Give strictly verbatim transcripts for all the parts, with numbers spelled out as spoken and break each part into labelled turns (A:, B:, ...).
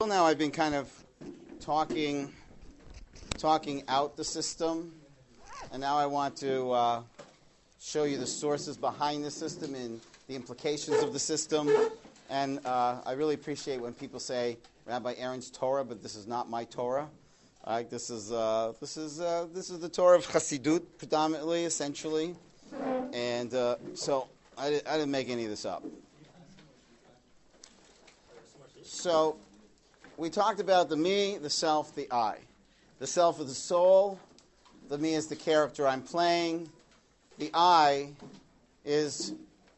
A: now I've been kind of talking talking out the system, and now I want to uh, show you the sources behind the system and the implications of the system. And uh, I really appreciate when people say, Rabbi Aaron's Torah, but this is not my Torah. All right, this is uh, this is uh, this is the Torah of Chassidut, predominantly, essentially, and uh, so I, di- I didn't make any of this up. So we talked about the me, the self, the I. The self is the soul. The me is the character I'm playing. The I is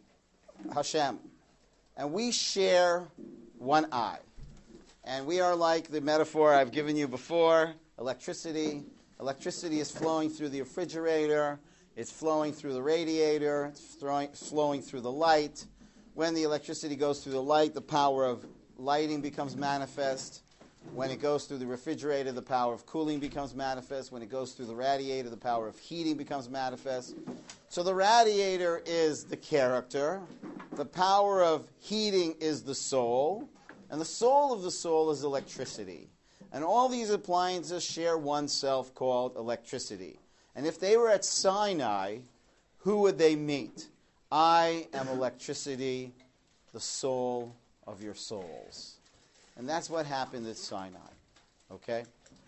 A: Hashem, and we share one I. And we are like the metaphor I've given you before, electricity. Electricity is flowing through the refrigerator. It's flowing through the radiator. It's throwing, flowing through the light. When the electricity goes through the light, the power of lighting becomes manifest. When it goes through the refrigerator, the power of cooling becomes manifest. When it goes through the radiator, the power of heating becomes manifest. So the radiator is the character. The power of heating is the soul. And the soul of the soul is electricity. And all these appliances share one self called electricity. And if they were at Sinai, who would they meet? I am electricity, the soul of your souls. And that's what happened at Sinai. Okay?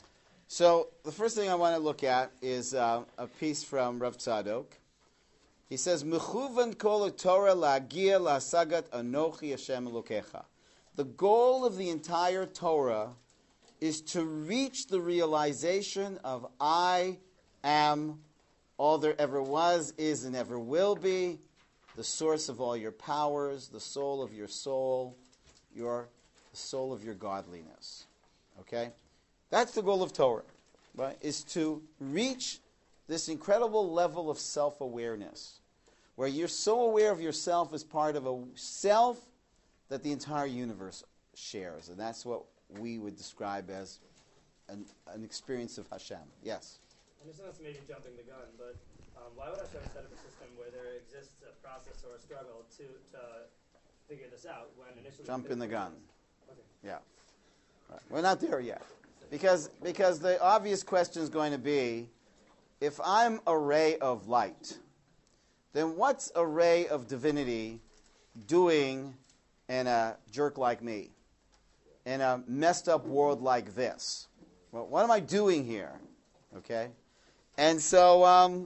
A: So the first thing I want to look at is uh, a piece from Rav Tzadok. He says, Mechuvan kol Torah la'agia la'asagat anochi Hashem Elokecha. The goal of the entire Torah is to reach the realization of I am all there ever was, is, and ever will be, the source of all your powers, the soul of your soul, your the soul of your godliness. Okay? That's the goal of Torah, right? Is to reach this incredible level of self-awareness, where you're so aware of yourself as part of a self that the entire universe shares. And that's what we would describe as an, an experience of Hashem. Yes?
B: And this is maybe jumping the gun, but um, why would Hashem set up a system where there exists a process or a struggle to, to figure this out when initially...
A: Jump in the gun.
B: Okay.
A: Yeah. Right. We're not there yet. Because, because the obvious question is going to be, if I'm a ray of light, then what's a ray of divinity doing in a jerk like me, in a messed up world like this? Well, what am I doing here? Okay? And so um,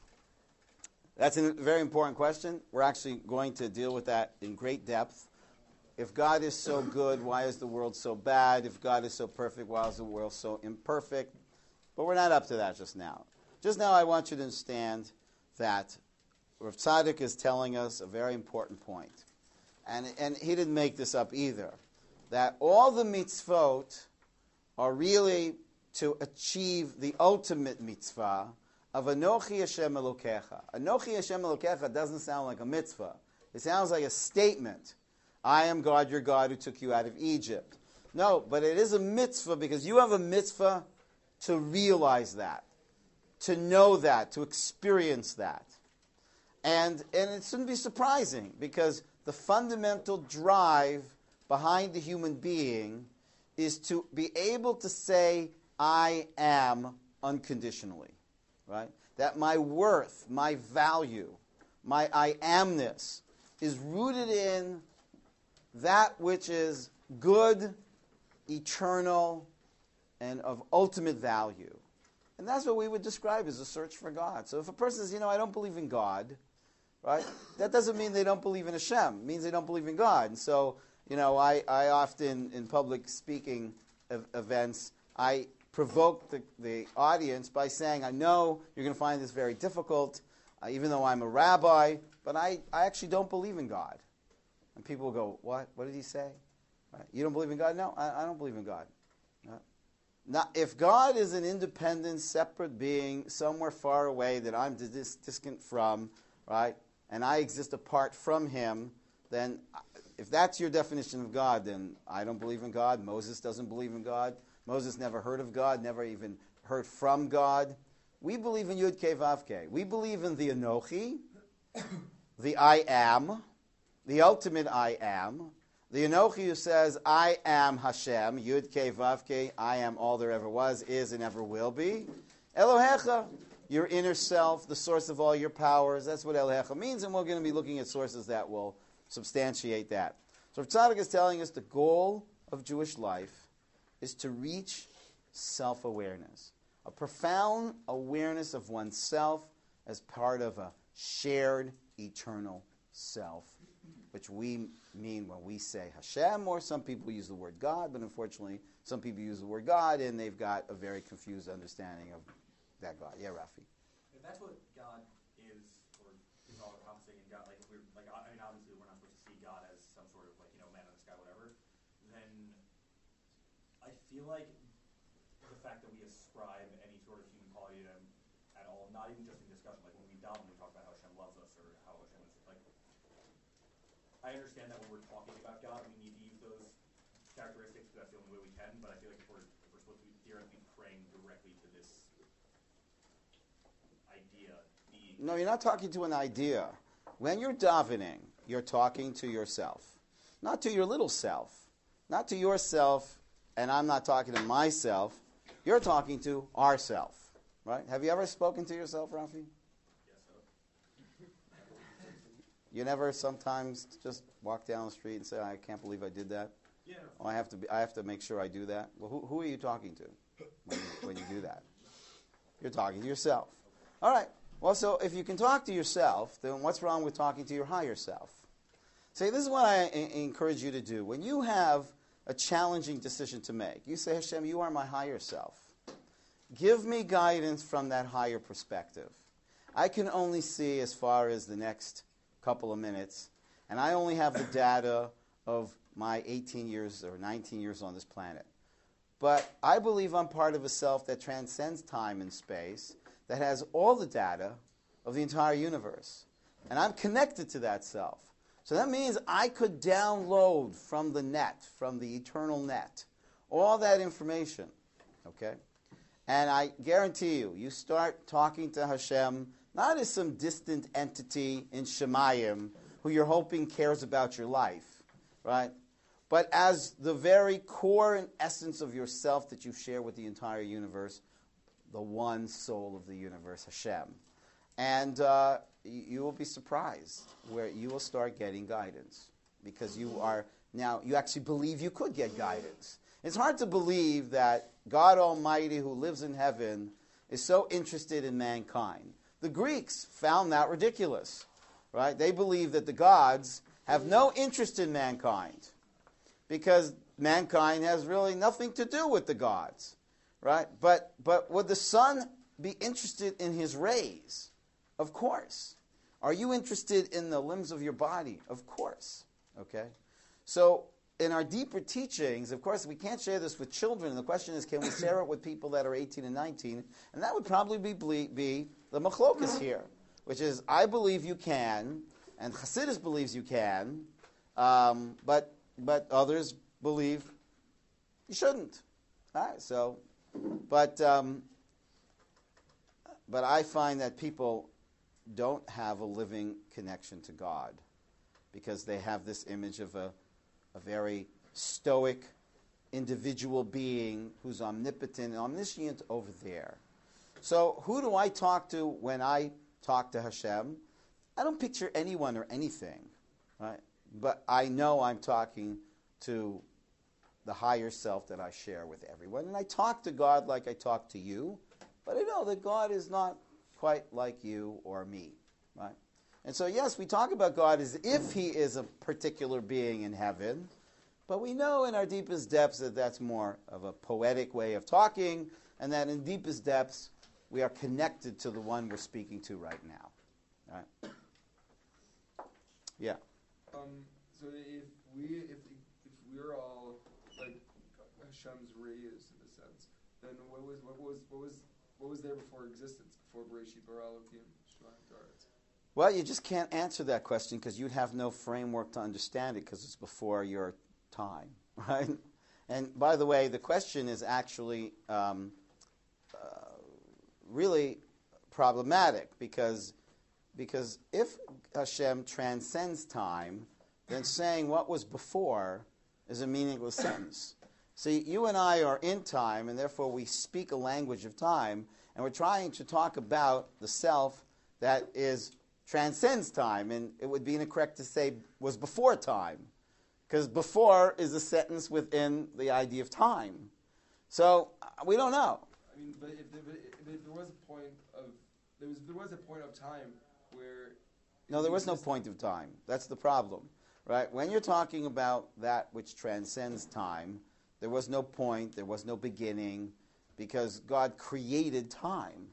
A: that's a very important question. We're actually going to deal with that in great depth. If God is so good, why is the world so bad? If God is so perfect, why is the world so imperfect? But we're not up to that just now. Just now I want you to understand that Rav Tzadok is telling us a very important point. And, and he didn't make this up either. That all the mitzvot are really to achieve the ultimate mitzvah of Anochi Hashem Elokecha. Anochi Hashem Elokecha doesn't sound like a mitzvah. It sounds like a statement. I am God, your God, who took you out of Egypt. No, but it is a mitzvah because you have a mitzvah to realize that, to know that, to experience that. And, and it shouldn't be surprising because the fundamental drive behind the human being is to be able to say, I am unconditionally, right? That my worth, my value, my I amness is rooted in that which is good, eternal, and of ultimate value. And that's what we would describe as a search for God. So if a person says, you know, I don't believe in God, right? That doesn't mean they don't believe in Hashem. It means they don't believe in God. And so, you know, I, I often, in public speaking ev- events, I provoke the, the audience by saying, I know you're going to find this very difficult, uh, even though I'm a rabbi, but I, I actually don't believe in God. And people will go, what? What did he say? Right? You don't believe in God? No, I, I don't believe in God. No. Now, if God is an independent, separate being somewhere far away that I'm dis- distant from, right, and I exist apart from him, then if that's your definition of God, then I don't believe in God. Moses doesn't believe in God. Moses never heard of God, never even heard from God. We believe in Yud Kei Vav Kei. We believe in the Anochi, the I am, the ultimate I am, The Anochi who says, I am Hashem, Yud Kei Vav Kei, I am all there ever was, is, and ever will be. Elohecha, your inner self, the source of all your powers. That's what Elohecha means, and we're going to be looking at sources that will substantiate that. So Rav Tzadok is telling us the goal of Jewish life is to reach self-awareness, a profound awareness of oneself as part of a shared eternal self, which we mean when we say Hashem, or some people use the word God, but unfortunately some people use the word God and they've got a very confused understanding of that God. Yeah, Rafi.
C: If that's what God is, or is all encompassing in God, like if we're like, I mean, obviously we're not supposed to see God as some sort of like, you know, man in the sky, whatever. Then I feel like the fact that we ascribe any sort of human quality to him at all, not even just in discussion, like when we daven, we talk about how Hashem loves us or how Hashem is like. I understand that when we're talking about God, we need to use those characteristics because that's the only way we can. But I feel like if we're, if we're supposed to be theoretically praying directly to this idea, being.
A: No, you're not talking to an idea. When you're davening, you're talking to yourself, not to your little self, not to yourself, and I'm not talking to myself. You're talking to ourself, right? Have you ever spoken to yourself, Rafi? You never sometimes just walk down the street and say, I can't believe I did that?
C: Yeah.
A: Oh, I have to be, I have to make sure I do that. Well, who, who are you talking to when you, when you do that? You're talking to yourself. All right. Well, so if you can talk to yourself, then what's wrong with talking to your higher self? See, this is what I I- encourage you to do. When you have a challenging decision to make, you say, Hashem, you are my higher self. Give me guidance from that higher perspective. I can only see as far as the next couple of minutes, and I only have the data of my eighteen years or nineteen years on this planet. But I believe I'm part of a self that transcends time and space, that has all the data of the entire universe. And I'm connected to that self. So that means I could download from the net, from the eternal net, all that information. Okay? And I guarantee you, you start talking to Hashem not as some distant entity in Shemayim who you're hoping cares about your life, right? But as the very core and essence of yourself that you share with the entire universe, the one soul of the universe, Hashem. And uh, you, you will be surprised where you will start getting guidance because you are now, you actually believe you could get guidance. It's hard to believe that God Almighty who lives in heaven is so interested in mankind. The Greeks found that ridiculous, right? They believe that the gods have no interest in mankind because mankind has really nothing to do with the gods, right? But but would the sun be interested in his rays? Of course. Are you interested in the limbs of your body? Of course. Okay? So in our deeper teachings, of course, we can't share this with children. The question is, can we share it with people that are eighteen and nineteen? And that would probably be, be the machlokas here, which is, I believe you can, and Chassidus believes you can, um, but but others believe you shouldn't. All right, so, but um, but I find that people don't have a living connection to God because they have this image of a, a very stoic individual being who's omnipotent and omniscient over there. So who do I talk to when I talk to Hashem? I don't picture anyone or anything, right? But I know I'm talking to the higher self that I share with everyone. And I talk to God like I talk to you, but I know that God is not quite like you or me, right? And so, yes, we talk about God as if he is a particular being in heaven, but we know in our deepest depths that that's more of a poetic way of talking, and that in deepest depths we are connected to the one we're speaking to right now. Right? Yeah.
D: Um, so if we if if we're all like Hashem's rays in a sense, then what was what was what was what was there before existence, before Bereshit bara Elokim Shamayim v'Aretz?
A: Well, you just can't answer that question because you'd have no framework to understand it because it's before your time, right? And by the way, the question is actually um, uh, really problematic because because if Hashem transcends time, then saying what was before is a meaningless sentence. See, you and I are in time, and therefore we speak a language of time, and we're trying to talk about the self that is transcends time, and it would be incorrect to say was before time, because before is a sentence within the idea of time. So uh, we don't know.
D: I mean, but if there, but if there was a point of there was there was a point of time where
A: No, there was no point of time. That's the problem, right? When you're talking about that which transcends time, there was no point, there was no beginning, because God created time.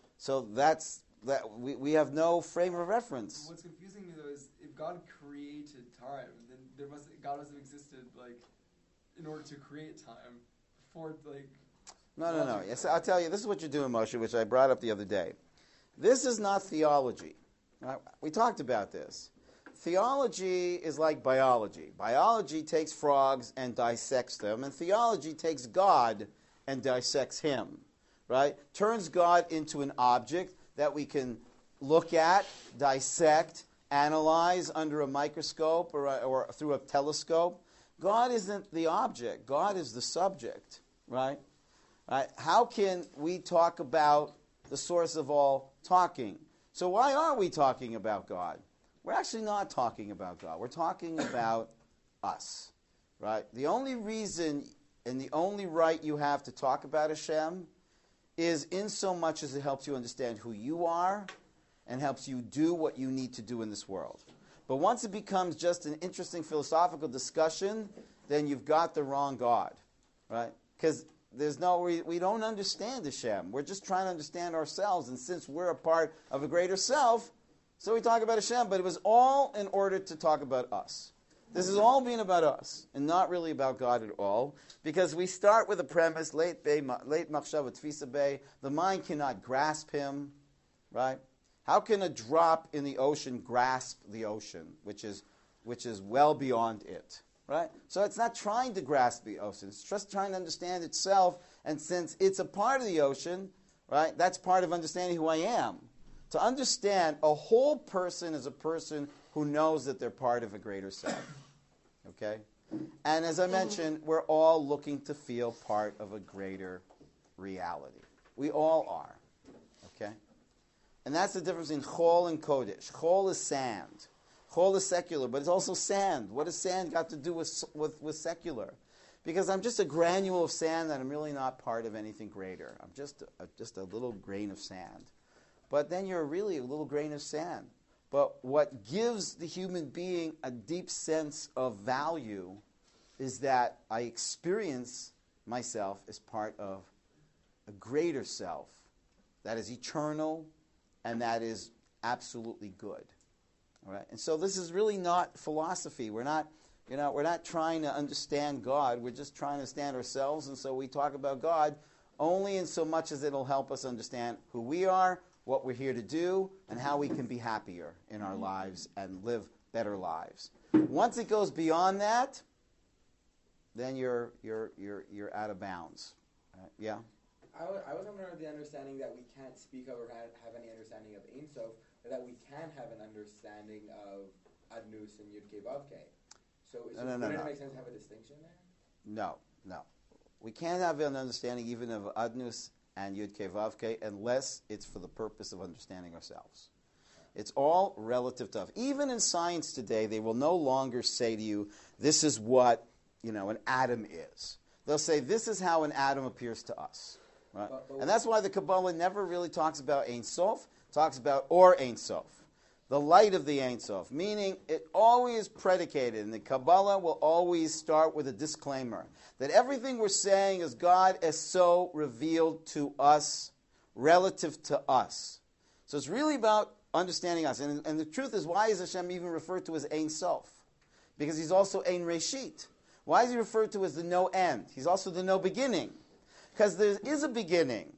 A: So that's that. We, we have no frame of reference.
D: What's confusing me though is if God created time, then there must God must have existed like in order to create time before like.
A: No, no, no. Yes, I'll tell you. This is what you're doing, Moshe, which I brought up the other day. This is not theology. Right? We talked about this. Theology is like biology. Biology takes frogs and dissects them, and theology takes God and dissects him, right? Turns God into an object that we can look at, dissect, analyze under a microscope or, a, or through a telescope. God isn't the object. God is the subject, right? Right? How can we talk about the source of all talking? So why are we talking about God? We're actually not talking about God. We're talking about us, right? The only reason and the only right you have to talk about Hashem is in so much as it helps you understand who you are and helps you do what you need to do in this world. But once it becomes just an interesting philosophical discussion, then you've got the wrong God, right? Because there's no, we, we don't understand Hashem. We're just trying to understand ourselves, and since we're a part of a greater self, so we talk about Hashem, but it was all in order to talk about us. This is all being about us, and not really about God at all, because we start with a premise, late machshav tfisa bey, the mind cannot grasp him, right? How can a drop in the ocean grasp the ocean, which is, which is well beyond it? Right? So it's not trying to grasp the ocean. It's just trying to understand itself. And since it's a part of the ocean, right, that's part of understanding who I am. To understand a whole person is a person who knows that they're part of a greater self. Okay? And as I mentioned, we're all looking to feel part of a greater reality. We all are. Okay? And that's the difference in chol and kodesh. Chol is sand. Chol is secular, but it's also sand. What has sand got to do with, with, with secular? Because I'm just a granule of sand and I'm really not part of anything greater. I'm just a, just a little grain of sand. But then you're really a little grain of sand. But what gives the human being a deep sense of value is that I experience myself as part of a greater self that is eternal and that is absolutely good. All right? And so this is really not philosophy. We're not, you know, we're not trying to understand God. We're just trying to understand ourselves. And so we talk about God only in so much as it'll help us understand who we are, what we're here to do, and how we can be happier in our lives and live better lives. Once it goes beyond that, then you're you're you're you're out of bounds. Uh, yeah.
E: I, w- I was under the understanding that we can't speak of or have, have any understanding of Ein Sof, but that we can have an understanding of Adnus and Yud Kei Vav Kei. So, so
A: No, no, no,
E: wouldn't
A: no.
E: it make sense to have a distinction there?
A: No, no. We can't have an understanding even of Adnus and Yud Kei Vav Kei unless it's for the purpose of understanding ourselves. It's all relative to us. Even in science today, they will no longer say to you, this is what, you know, an atom is. They'll say, this is how an atom appears to us. Right?
E: But- but
A: And that's why the Kabbalah never really talks about Ein Sof, talks about Or Ein Sof, the light of the Ein Sof, meaning it always predicated, and the Kabbalah will always start with a disclaimer, that everything we're saying is God is so revealed to us, relative to us. So it's really about understanding us. And, and the truth is, why is Hashem even referred to as Ein Sof? Because he's also Ein Reshit. Why is he referred to as the no end? He's also the no beginning. Because there is a beginning.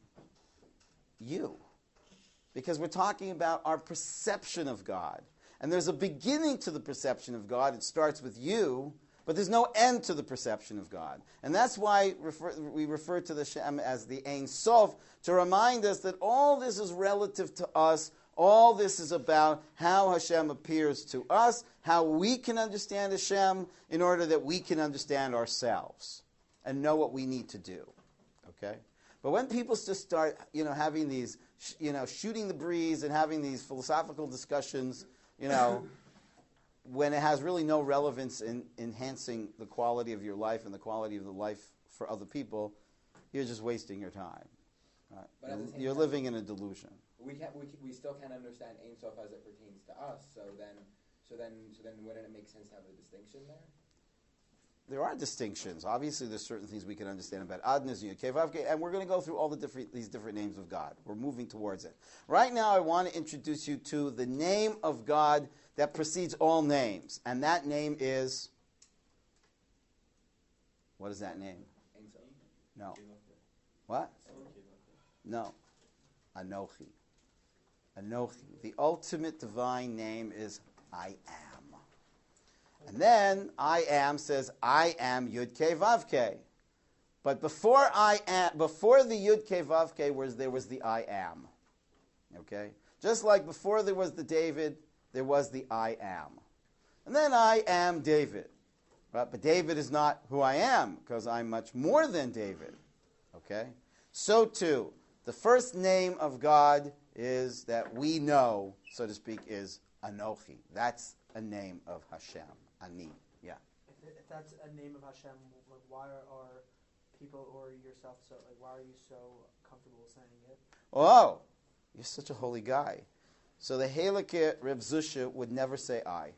A: You. Because we're talking about our perception of God. And there's a beginning to the perception of God. It starts with you, but there's no end to the perception of God. And that's why refer, we refer to the Shem as the Ein Sof, to remind us that all this is relative to us. All this is about how Hashem appears to us, how we can understand Hashem in order that we can understand ourselves and know what we need to do. Okay? But when people just start, you know, having these, you know, shooting the breeze and having these philosophical discussions, you know, when it has really no relevance in enhancing the quality of your life and the quality of the life for other people, you're just wasting your time. Right?
E: But at the same
A: You're
E: time,
A: living in a delusion.
E: We can't. We, we still can't understand Ein Sof as it pertains to us. So then, so then, so then, wouldn't it make sense to have a distinction there?
A: There are distinctions. Obviously, there's certain things we can understand about Adnas and Yud Kei Vav Kei, and we're going to go through all the different these different names of God. We're moving towards it. Right now, I want to introduce you to the name of God that precedes all names, and that name is. What is that name?
E: Ein Sof.
A: No. What? No. Anochi. Anochi. The ultimate divine name is I am. And then I am says I am Yud Kei Vav Kei. But before I am, before the Yud Kei Vav Kei was there was the I am. Okay? Just like before there was the David, there was the I am. And then I am David. Right? But David is not who I am, because I'm much more than David. Okay? So too, the first name of God is that we know, so to speak, is Anochi. That's a name of Hashem. Ani. Yeah.
F: If, if that's a name of Hashem, like why are, are people or yourself so like why are you so comfortable saying it?
A: Oh, you're such a holy guy. So the Halakha Reb Zusha would never say I.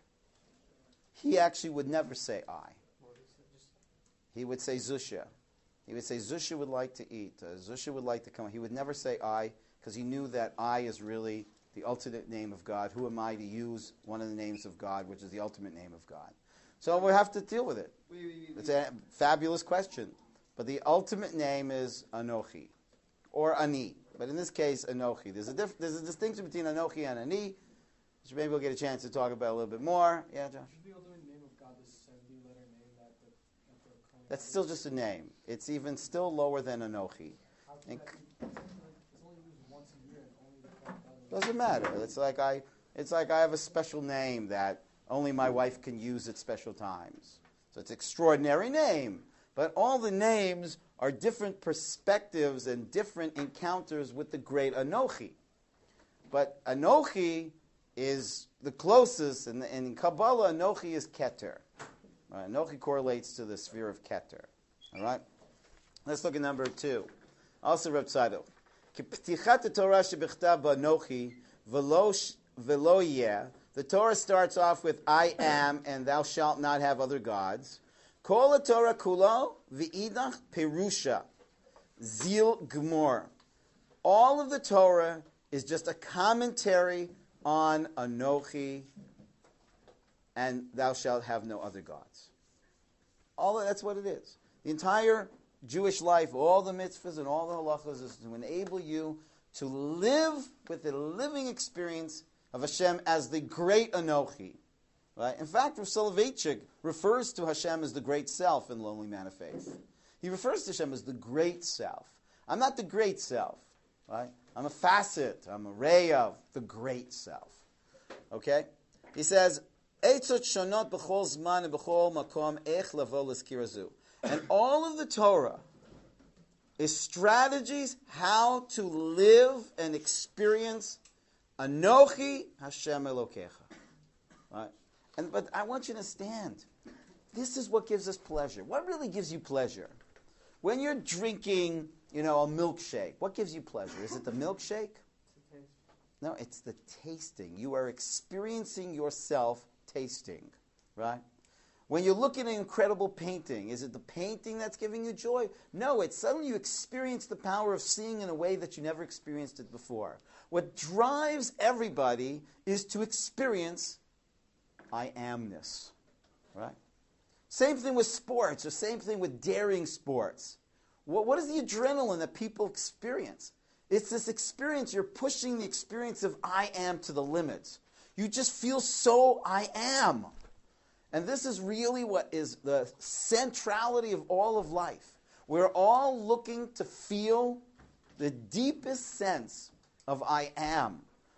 A: He actually would never say I.
F: Or is it just
A: He would say Zusha. He would say Zusha would like to eat. Uh, Zusha would like to come. He would never say I, because he knew that I is really the ultimate name of God. Who am I to use one of the names of God, which is the ultimate name of God? So we have to deal with it.
D: Wait, wait, wait,
A: It's a fabulous question. But the ultimate name is Anochi, or Ani. But in this case, Anochi. There's a, diff- there's a distinction between Anochi and Ani, which maybe we'll get a chance to talk about a little bit more. Yeah, Josh?
G: Should the ultimate name of God this seventy-letter name that the, that the claim
A: That's still just a name. It's even still lower than Anochi.
G: How can
A: And
G: that be? It's only used once a year and only the God does it.
A: doesn't matter. It's like I, it's like I have a special name that only my wife can use at special times. So it's an extraordinary name. But all the names are different perspectives and different encounters with the great Anochi. But Anochi is the closest, and in, in Kabbalah, Anochi is Keter. Right? Anochi correlates to the sphere of Keter. All right? Let's look at number two. Also, Reb Tzadok. K'ptichat Torah shebichtav b'Anochi v'lo v'lo yeh. The Torah starts off with I am, and thou shalt not have other gods. Kol Torah kulo v'idach perusha zil gmor. All of the Torah is just a commentary on Anochi, and thou shalt have no other gods. All of, that's what it is. The entire Jewish life, all the mitzvahs and all the halachas, is to enable you to live with the living experience of Hashem as the great Anochi. Right? In fact, Rav Soloveitchik refers to Hashem as the great self in Lonely Man of Faith. He refers to Hashem as the great self. I'm not the great self. Right? I'm a facet. I'm a ray of the great self. Okay? He says, Eitzot shonot b'chol zman and b'chol makom ech lavo l'skirazu. And all of the Torah is strategies how to live and experience Anochi Hashem Elokecha. Right? And, but I want you to understand, this is what gives us pleasure. What really gives you pleasure? When you're drinking, you know, a milkshake, what gives you pleasure? Is it the milkshake?
F: it's a taste?
A: No, it's the tasting. You are experiencing yourself tasting, right? When you look at an incredible painting, is it the painting that's giving you joy? No, it's suddenly you experience the power of seeing in a way that you never experienced it before. What drives everybody is to experience I amness, right? Same thing with sports, or same thing with daring sports. What, what is the adrenaline that people experience? It's this experience, you're pushing the experience of I am to the limits. You just feel so I am. And this is really what is the centrality of all of life. We're all looking to feel the deepest sense of I am.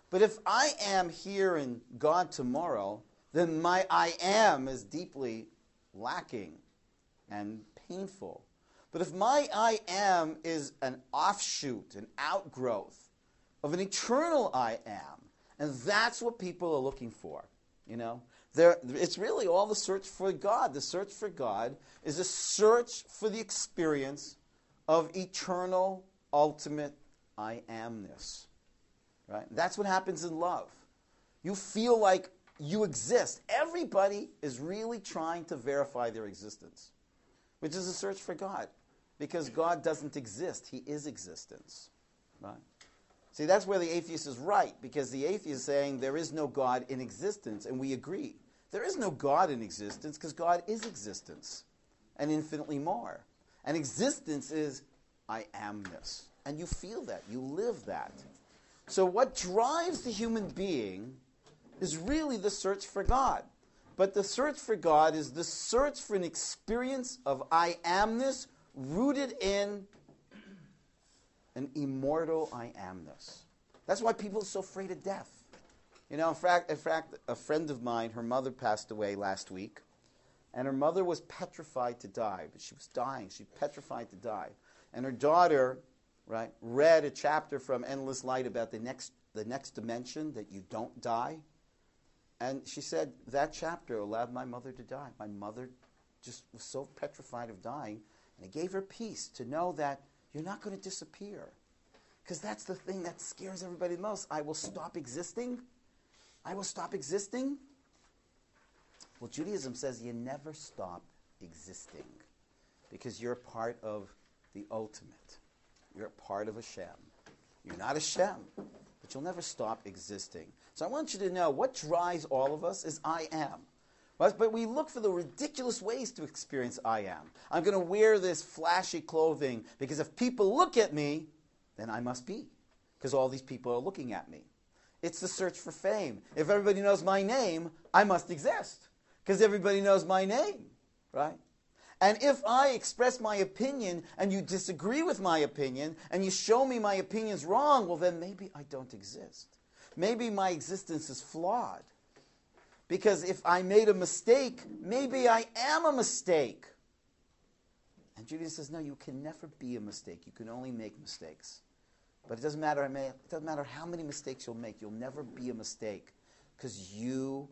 A: But if I am here and God tomorrow, then my I am is deeply lacking and painful. But if my I am is an offshoot, an outgrowth of an eternal I am, and that's what people are looking for, you know, There, it's really all the search for God. The search for God is a search for the experience of eternal, ultimate I amness. Right? That's what happens in love. You feel like you exist. Everybody is really trying to verify their existence, which is a search for God, because God doesn't exist. He is existence. Right? See, that's where the atheist is right, because the atheist is saying there is no God in existence, and we agree. There is no God in existence because God is existence and infinitely more. And existence is I amness. And you feel that. You live that. So what drives the human being is really the search for God. But the search for God is the search for an experience of I amness rooted in an immortal I amness. That's why people are so afraid of death. You know, in fact, in fact, a friend of mine, her mother passed away last week, and her mother was petrified to die. But she was dying. She was petrified to die. And her daughter, right, read a chapter from Endless Light about the next, the next dimension, that you don't die. And she said, that chapter allowed my mother to die. My mother just was so petrified of dying, and it gave her peace to know that you're not going to disappear. Because that's the thing that scares everybody the most. I will stop existing. I will stop existing. Well, Judaism says you never stop existing, because you're a part of the ultimate. You're a part of Hashem. You're not Hashem, but you'll never stop existing. So I want you to know what drives all of us is I am. But we look for the ridiculous ways to experience I am. I'm going to wear this flashy clothing because if people look at me, then I must be, because all these people are looking at me. It's the search for fame. If everybody knows my name, I must exist, because everybody knows my name, right? And if I express my opinion and you disagree with my opinion and you show me my opinion's wrong, well, then maybe I don't exist. Maybe my existence is flawed. Because if I made a mistake, maybe I am a mistake. And Judaism says, no, you can never be a mistake. You can only make mistakes. But it doesn't matter, it doesn't matter how many mistakes you'll make. You'll never be a mistake, because you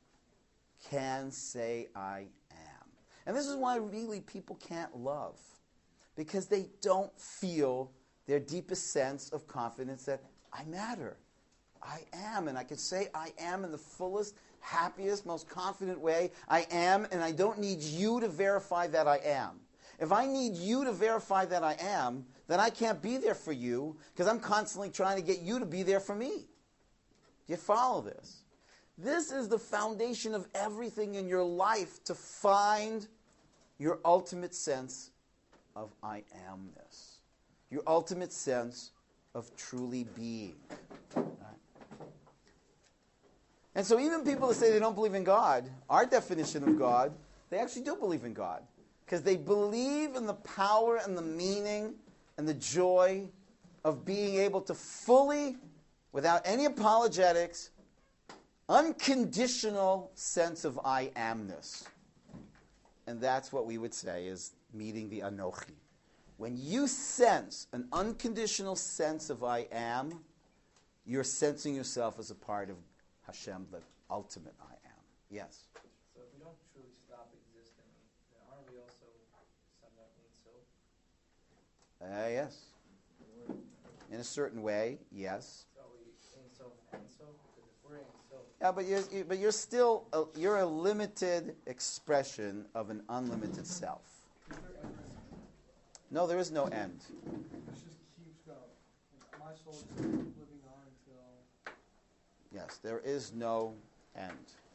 A: can say I am. And this is why really people can't love, because they don't feel their deepest sense of confidence that I matter. I am, and I can say I am in the fullest, happiest, most confident way. I am, and I don't need you to verify that I am. If I need you to verify that I am, then I can't be there for you, because I'm constantly trying to get you to be there for me. Do you follow this? This is the foundation of everything in your life, to find your ultimate sense of I amness, your ultimate sense of truly being. Right? And so even people that say they don't believe in God, our definition of God, they actually do believe in God, because they believe in the power and the meaning and the joy of being able to fully, without any apologetics, unconditional sense of I amness. And that's what we would say is meeting the Anochi. When you sense an unconditional sense of I am, you're sensing yourself as a part of Hashem, the ultimate I am. Yes?
G: So if we don't truly stop existing, then aren't we also summed up in Sof?
A: Uh, yes. In a certain way, yes.
G: So are we in Sof and Sof? Because if we're in Sof,
A: Yeah, but you're, you, but you're still a, you're a limited expression of an unlimited self.
G: is there ever
A: No, there is no end.
G: it just keeps going? Like, my soul just keeps living on until
A: Yes, there is no end.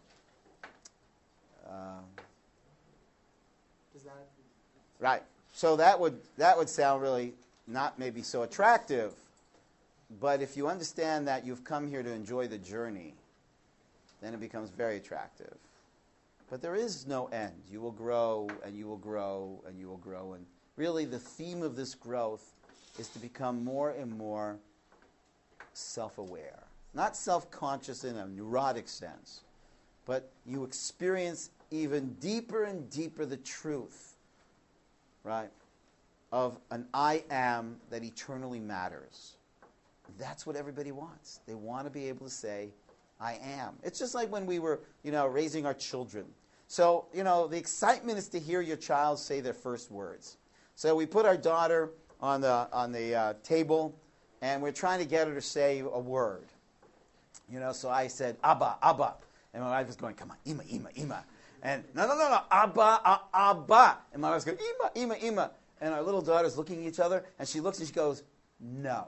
A: Um,
F: Does that?
A: right. So that would that would sound really not maybe so attractive, but if you understand that you've come here to enjoy the journey, then it becomes very attractive. But there is no end. You will grow and you will grow and you will grow. And really the theme of this growth is to become more and more self-aware. Not self-conscious in a neurotic sense, but you experience even deeper and deeper the truth, right, of an I am that eternally matters. That's what everybody wants. They want to be able to say, I am. It's just like when we were, you know, raising our children. So, you know, the excitement is to hear your child say their first words. So we put our daughter on the on the uh, table, and we're trying to get her to say a word. You know, so I said, Abba, Abba. And my wife was going, come on, Ima, Ima, Ima. And no, no, no, no, Abba, uh, Abba. And my wife's going, Ima, Ima, Ima. And our little daughter's looking at each other, and she looks and she goes, no.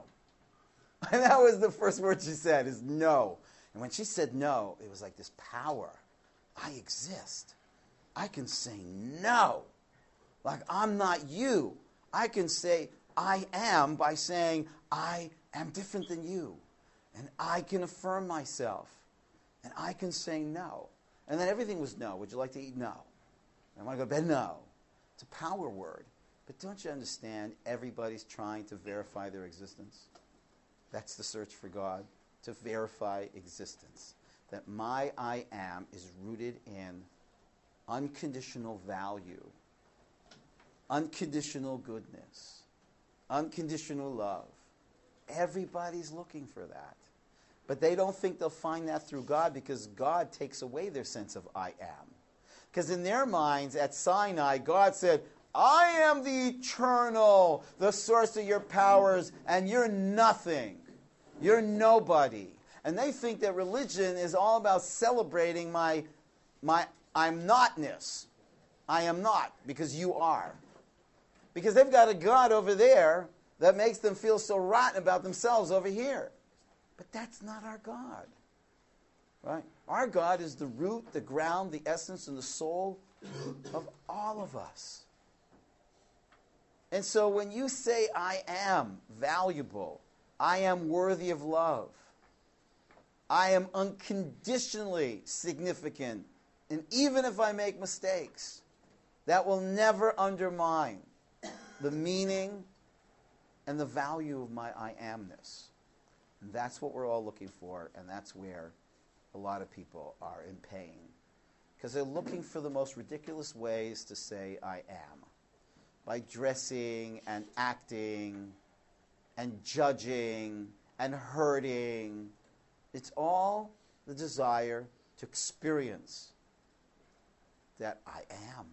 A: And that was the first word she said, is no. And when she said no, it was like this power. I exist. I can say no. Like, I'm not you. I can say I am by saying I am different than you. And I can affirm myself. And I can say no. And then everything was no. Would you like to eat? No. I want to go to bed? No. It's a power word. But don't you understand, everybody's trying to verify their existence? That's the search for God, to verify existence. That my I am is rooted in unconditional value, unconditional goodness, unconditional love. Everybody's looking for that. But they don't think they'll find that through God, because God takes away their sense of I am. Because in their minds, at Sinai, God said, I am the eternal, the source of your powers, and you're nothing. You're nobody. And they think that religion is all about celebrating my, my I'm notness. I am not, because you are. Because they've got a God over there that makes them feel so rotten about themselves over here. But that's not our God. Right? Our God is the root, the ground, the essence, and the soul of all of us. And so when you say, I am valuable, I am worthy of love, I am unconditionally significant, and even if I make mistakes, that will never undermine the meaning and the value of my I amness. And that's what we're all looking for, and that's where a lot of people are in pain. Because they're looking for the most ridiculous ways to say I am. By dressing and acting and judging and hurting. It's all the desire to experience that I am.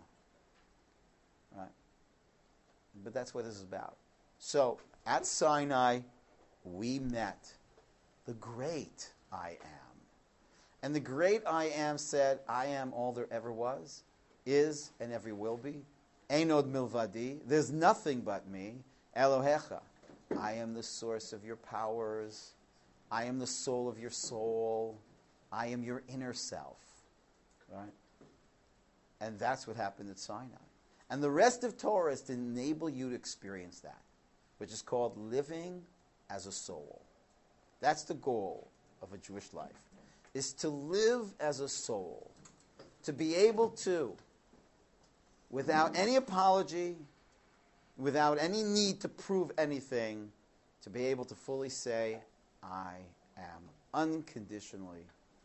A: Right? But that's what this is about. So, at Sinai, we met the great I am. And the great I am said, I am all there ever was, is, and ever will be. Einod milvadi, there's nothing but me. Elohecha, I am the source of your powers. I am the soul of your soul. I am your inner self. Right? And that's what happened at Sinai. And the rest of Torah is to enable you to experience that, which is called living as a soul. That's the goal of a Jewish life, is to live as a soul, to be able to, without any apology, without any need to prove anything, to be able to fully say, I am unconditionally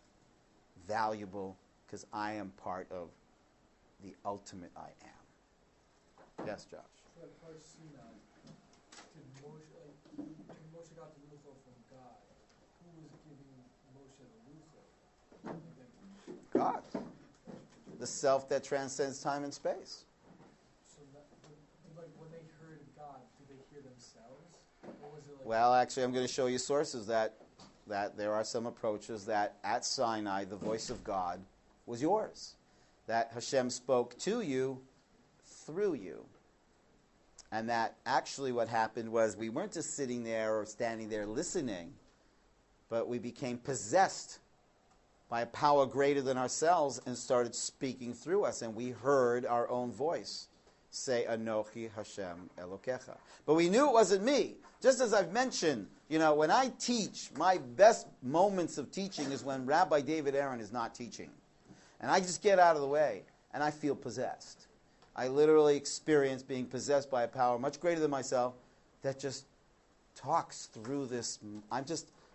A: valuable because I am part of the ultimate I am. Yes, Josh?
G: So at Har Sinai, did Moshe, like, when Moshe got the Luchot from God, who was giving Moshe the Luchot? Like,
A: God. The self that transcends time and space.
G: so that, like, when they heard God, did they hear themselves? Or was it like...
A: Well, actually, I'm going to show you sources that, that there are some approaches that at Sinai, the voice of God was yours. That Hashem spoke to you through you. And that actually what happened was we weren't just sitting there or standing there listening, but we became possessed by a power greater than ourselves and started speaking through us. And we heard our own voice say, Anochi Hashem Elokecha. But we knew it wasn't me. Just as I've mentioned, you know, when I teach, my best moments of teaching is when Rabbi David Aaron is not teaching. And I just get out of the way, and I feel possessed. I literally experience being possessed by a power much greater than myself that just talks through this. I'm just,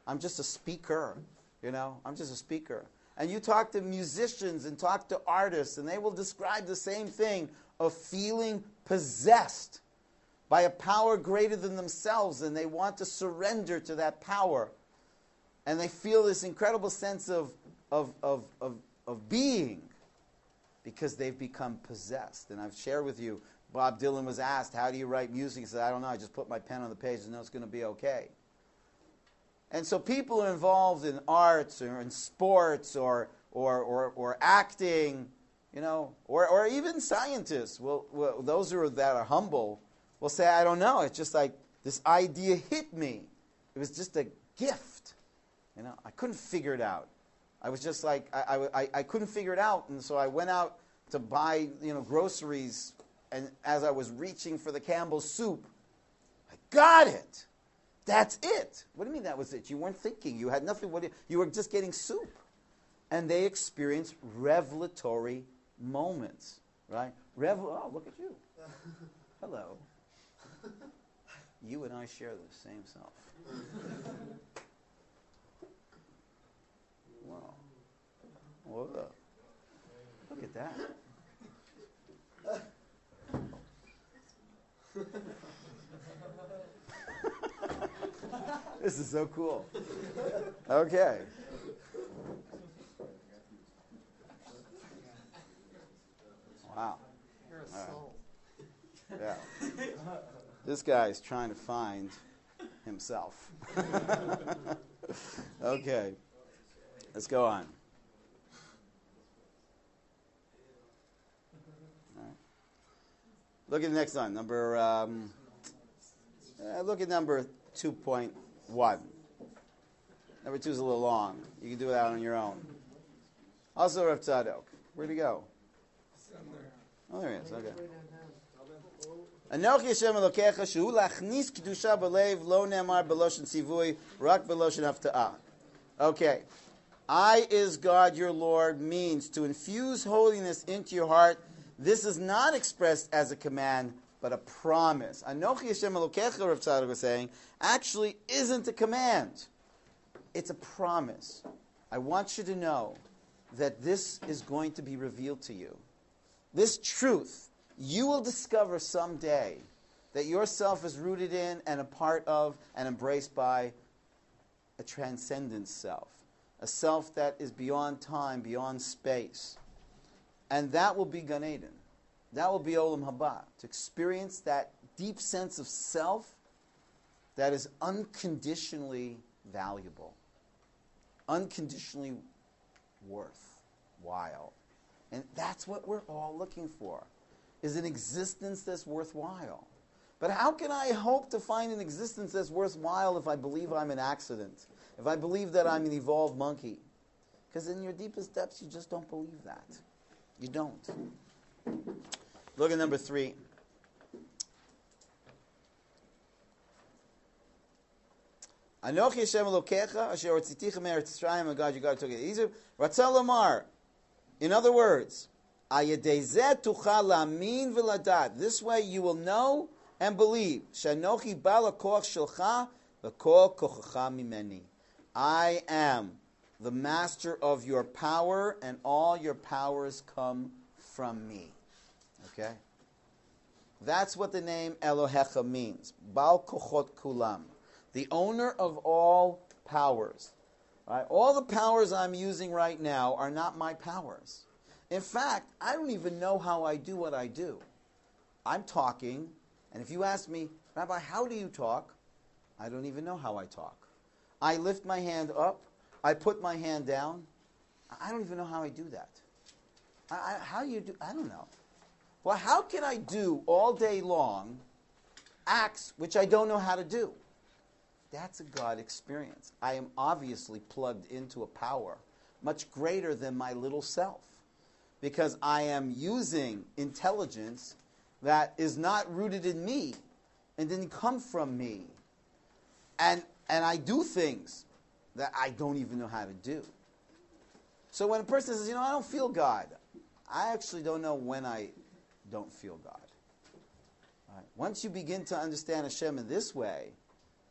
A: I'm just a speaker, you know, I'm just a speaker. And you talk to musicians and talk to artists, and they will describe the same thing of feeling possessed by a power greater than themselves, and they want to surrender to that power. And they feel this incredible sense of, of, of, of, of being because they've become possessed. And I've shared with you, Bob Dylan was asked, how do you write music? He said, I don't know, I just put my pen on the page and know it's going to be okay. And so people are involved in arts or in sports or, or, or, or acting, you know, or, or even scientists, will, will, those who are, that are humble, will say, I don't know, it's just like this idea hit me. It was just a gift. You know, I couldn't figure it out. I was just like, I, I, I couldn't figure it out, and so I went out to buy, you know, groceries, and as I was reaching for the Campbell's soup, I got it. That's it. What do you mean that was it? You weren't thinking. You had nothing. What do you, you were just getting soup. And they experienced revelatory moments, right? Revel. Oh, look at you. Hello. You and I share the same self. Wow. What up? Look at that. This is so cool. Okay. Wow.
F: You're a
A: All
F: soul.
A: right. Yeah. This guy is trying to find himself. Okay. Let's go on. All right. Look at the next one. Number. Um, uh, look at number two point one. Number two is a little long. You can do it out on your own. Also, Rav Tzadok. Where'd he go? Oh, there he is. Okay. Anochi Hashem Elokecha shehu lachnis kedusha b'leiv lo ne'amar b'loshen tzivui rak b'loshen hafta'ah. Okay. I is God your Lord means to infuse holiness into your heart. This is not expressed as a command, but a promise. Anochi Hashem Elokecha, Rav Tzadok was saying, actually isn't a command. It's a promise. I want you to know that this is going to be revealed to you. This truth, you will discover someday that yourself is rooted in and a part of and embraced by a transcendent self. A self that is beyond time, beyond space. And that will be Gan Eden. That will be Olam Haba. To experience that deep sense of self that is unconditionally valuable. Unconditionally worthwhile. And that's what we're all looking for, is an existence that's worthwhile. But how can I hope to find an existence that's worthwhile if I believe I'm an accident? If I believe that I'm an evolved monkey? Because in your deepest depths, you just don't believe that. You don't. Look at number three. Anochi Hashem Elokecha, asher hotziticha me'eretz Yisrael, God, you God took it easy. Ratzah lomar. In other words, ayedezeh tuchal la'amin v'ladat. This way you will know and believe. Shanochi ba'al hakoach shelcha v'kol kochacha mimeni. I am the master of your power, and all your powers come from me. Okay? That's what the name Elohecha means. Bal kochot kulam. The owner of all powers. Right? All the powers I'm using right now are not my powers. In fact, I don't even know how I do what I do. I'm talking, and if you ask me, Rabbi, how do you talk? I don't even know how I talk. I lift my hand up. I put my hand down. I don't even know how I do that. I, I, how do you do? I don't know. Well, how can I do all day long acts which I don't know how to do? That's a God experience. I am obviously plugged into a power much greater than my little self, because I am using intelligence that is not rooted in me and didn't come from me. And, and I do things that I don't even know how to do. So when a person says, you know, I don't feel God, I actually don't know when I don't feel God. All right? Once you begin to understand Hashem in this way,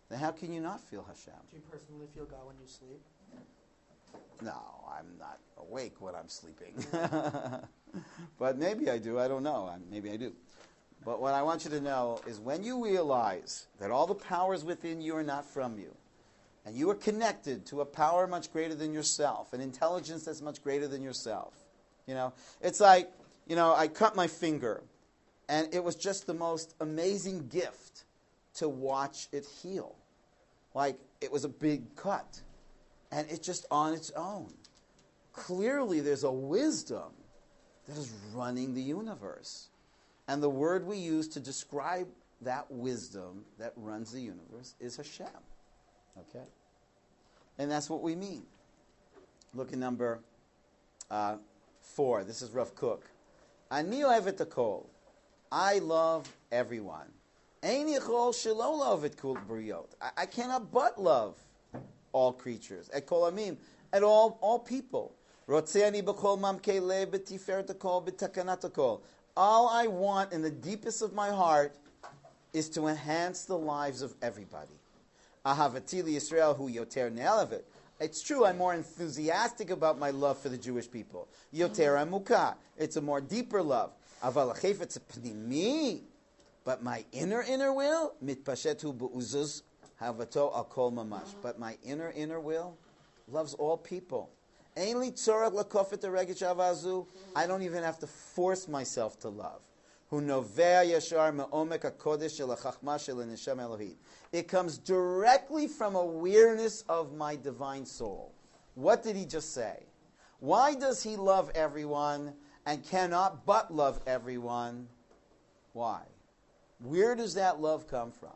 A: then how can you not feel Hashem?
F: Do you personally feel God when you sleep?
A: No, I'm not awake when I'm sleeping. But maybe I do. I don't know. I'm, maybe I do. But what I want you to know is when you realize that all the powers within you are not from you, and you are connected to a power much greater than yourself, an intelligence that's much greater than yourself. You know, it's like, you know, I cut my finger, and it was just the most amazing gift to watch it heal. Like, it was a big cut. And it's just on its own. Clearly, there's a wisdom that is running the universe. And the word we use to describe that wisdom that runs the universe is Hashem. Okay? And that's what we mean. Look at number uh, four. This is Rav Kook. Ani ohevet hakol. I love everyone. Ein yichol shelo laovet kol briot. I cannot but love all creatures. Et kol amim. At all, all people. Rotzeani b'kol mamkei lev b'tiferet hakol b'takanat hakol. All I want in the deepest of my heart is to enhance the lives of everybody. Ahavati Yisrael hu yoter ne'elavet. It's true, I'm more enthusiastic about my love for the Jewish people. Yoter amukah. It's a more deeper love. Aval hachefetz pnimi. But my inner, inner will, mitpashetu b'uzuz havato al kol mamash. But my inner, inner will loves all people. Ein li tzorach lakofet haregesh avazu. I don't even have to force myself to love. Hu novea yashar me'omek hakodesh shel hachachma shel neshama elohit. It comes directly from awareness of my divine soul. What did he just say? Why does he love everyone and cannot but love everyone? Why? Where does that love come from?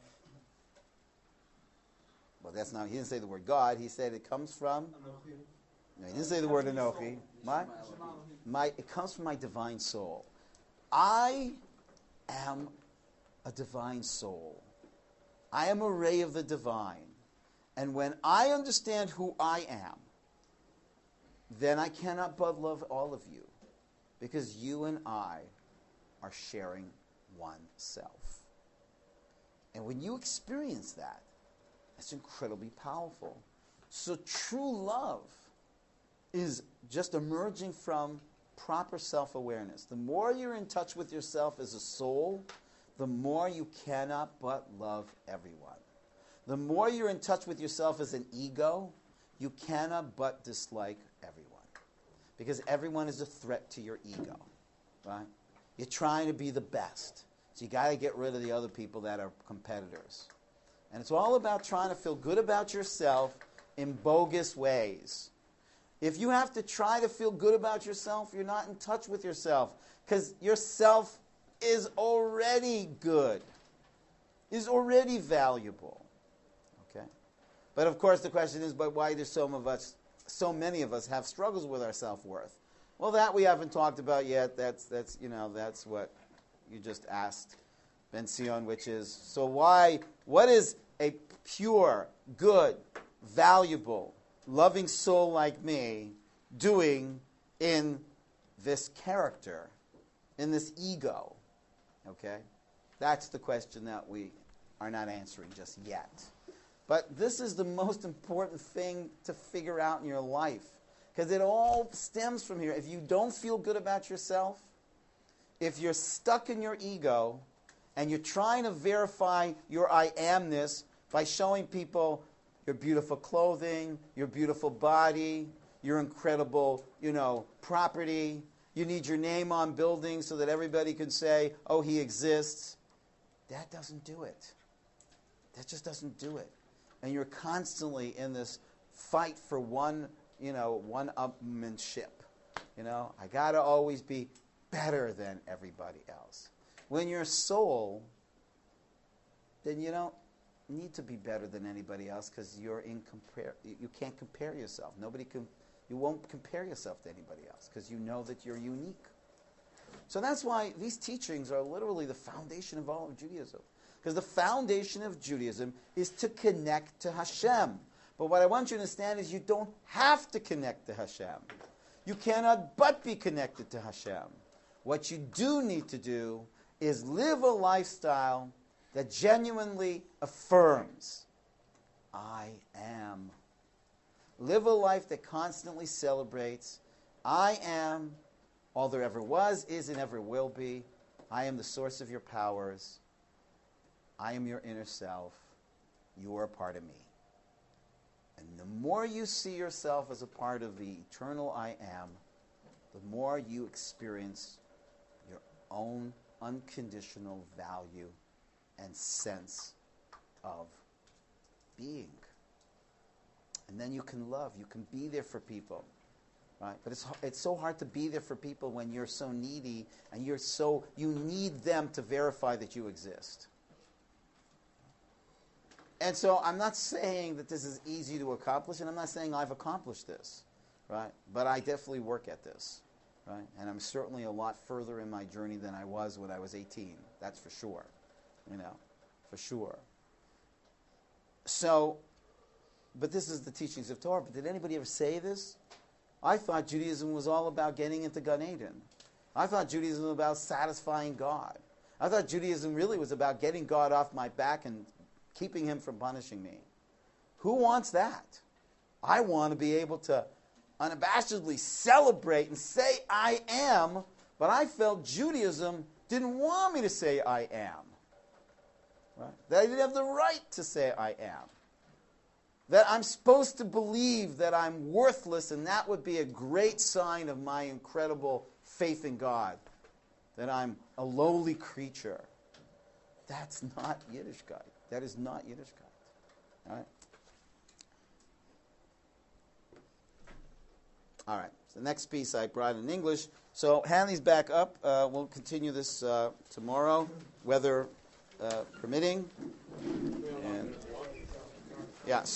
A: Well, that's not, he didn't say the word God. He said it comes from... No, he didn't say the word Anochi. My, my, it comes from my divine soul. I am a divine soul. I am a ray of the divine. And when I understand who I am, then I cannot but love all of you. Because you and I are sharing one self. And when you experience that, it's incredibly powerful. So true love is just emerging from proper self-awareness. The more you're in touch with yourself as a soul, the more you cannot but love everyone. The more you're in touch with yourself as an ego, you cannot but dislike everyone. Because everyone is a threat to your ego. Right? You're trying to be the best. So you got to get rid of the other people that are competitors. And it's all about trying to feel good about yourself in bogus ways. If you have to try to feel good about yourself, you're not in touch with yourself. Because yourself is already good, is already valuable. Okay? But of course the question is, but why do some of us, so many of us have struggles with our self-worth? Well, that we haven't talked about yet. That's, that's you know, that's what you just asked, Ben Sion, which is, so why, what is a pure, good, valuable, loving soul like me doing in this character, in this ego? Okay? That's the question that we are not answering just yet. But this is the most important thing to figure out in your life. Because it all stems from here. If you don't feel good about yourself, if you're stuck in your ego, and you're trying to verify your I amness by showing people your beautiful clothing, your beautiful body, your incredible, you know, property. You need your name on buildings so that everybody can say, oh, he exists. That doesn't do it. That just doesn't do it. And you're constantly in this fight for one, you know, one-upmanship. You know, I got to always be better than everybody else. When you're a soul, then you don't need to be better than anybody else because you're in compare. You can't compare yourself. Nobody can. You won't compare yourself to anybody else because you know that you're unique. So that's why these teachings are literally the foundation of all of Judaism. Because the foundation of Judaism is to connect to Hashem. But what I want you to understand is you don't have to connect to Hashem. You cannot but be connected to Hashem. What you do need to do is live a lifestyle that genuinely affirms, I am. Live a life that constantly celebrates, I am all there ever was, is, and ever will be. I am the source of your powers. I am your inner self. You are a part of me. And the more you see yourself as a part of the eternal I am, the more you experience your own unconditional value and sense of being. And then you can love. You can be there for people. Right? But it's it's so hard to be there for people when you're so needy and you're so you need them to verify that you exist. And so I'm not saying that this is easy to accomplish, and I'm not saying I've accomplished this, right? But I definitely work at this, right? And I'm certainly a lot further in my journey than I was when I was eighteen. That's for sure, you know, for sure. So, but this is the teachings of Torah. But did anybody ever say this? I thought Judaism was all about getting into Gan Eden. I thought Judaism was about satisfying God. I thought Judaism really was about getting God off my back and keeping him from punishing me. Who wants that? I want to be able to unabashedly celebrate and say I am, but I felt Judaism didn't want me to say I am. Right? That I didn't have the right to say I am. That I'm supposed to believe that I'm worthless, and that would be a great sign of my incredible faith in God. That I'm a lowly creature. That's not Yiddishkeit. That is not Yiddishkeit. All right? All right. So the next piece I brought in English. So Hanley's back up. Uh, we'll continue this uh, tomorrow, weather uh, permitting. And yeah. So